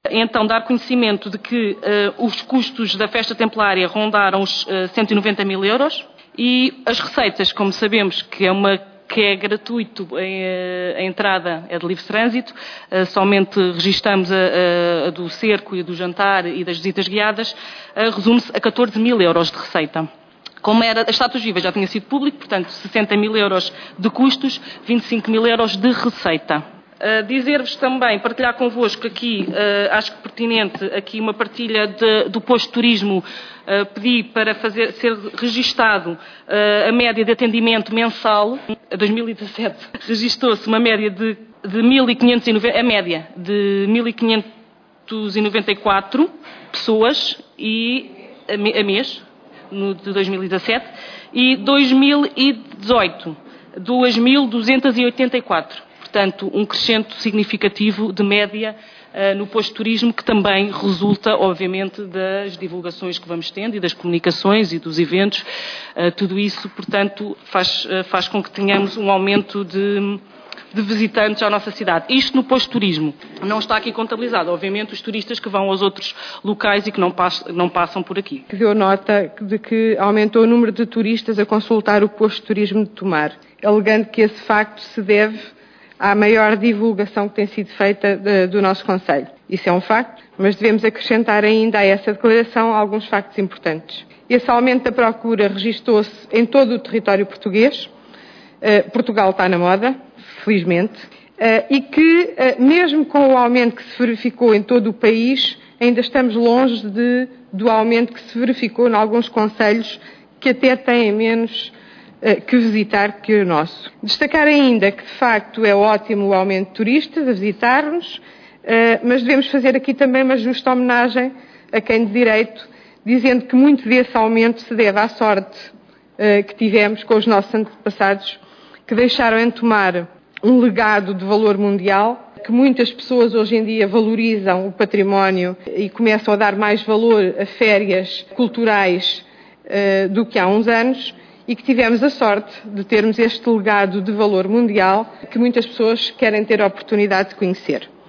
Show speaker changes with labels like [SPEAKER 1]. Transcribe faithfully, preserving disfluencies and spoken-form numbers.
[SPEAKER 1] então dar conhecimento de que uh, os custos da festa templária rondaram os uh, cento e noventa mil euros e as receitas, como sabemos que é uma que é gratuito, a entrada é de livre trânsito, somente registamos a, a do cerco e do jantar e das visitas guiadas, resume-se a catorze mil euros de receita. Como era, as estátuas vivas já tinha sido público, portanto sessenta mil euros de custos, vinte e cinco mil euros de receita. Uh, Dizer-vos também, partilhar convosco aqui, uh, acho que pertinente, aqui uma partilha de, do posto de turismo, uh, pedi para fazer, ser registado uh, a média de atendimento mensal, a dois mil e dezassete, registou-se uma média de, de mil e quinhentos e noventa, a média de mil e quinhentos e noventa e quatro pessoas e, a, a mês, no, de dois mil e dezassete, e dois mil e dezoito, duas mil duzentos e oitenta e quatro. Portanto, um crescente significativo de média uh, no posto de turismo, que também resulta, obviamente, das divulgações que vamos tendo e das comunicações e dos eventos. Uh, tudo isso, portanto, faz, uh, faz com que tenhamos um aumento de, de visitantes à nossa cidade. Isto no posto de turismo. Não está aqui contabilizado, obviamente, os turistas que vão aos outros locais e que não, pass- não passam por aqui.
[SPEAKER 2] Deu nota de que aumentou o número de turistas a consultar o posto de turismo de Tomar, alegando que esse facto se deve à maior divulgação que tem sido feita de, do nosso Conselho. Isso é um facto, mas devemos acrescentar ainda a essa declaração alguns factos importantes. Esse aumento da procura registou-se em todo o território português. Uh, Portugal está na moda, felizmente, uh, e que, uh, mesmo com o aumento que se verificou em todo o país, ainda estamos longe de, do aumento que se verificou em alguns concelhos que até têm menos que visitar que o nosso. Destacar ainda que, de facto, é ótimo o aumento de turistas a visitar-nos, mas devemos fazer aqui também uma justa homenagem a quem de direito, dizendo que muito desse aumento se deve à sorte que tivemos com os nossos antepassados, que deixaram em Tomar um legado de valor mundial, que muitas pessoas hoje em dia valorizam o património e começam a dar mais valor a férias culturais do que há uns anos, e que tivemos a sorte de termos este legado de valor mundial que muitas pessoas querem ter a oportunidade de conhecer.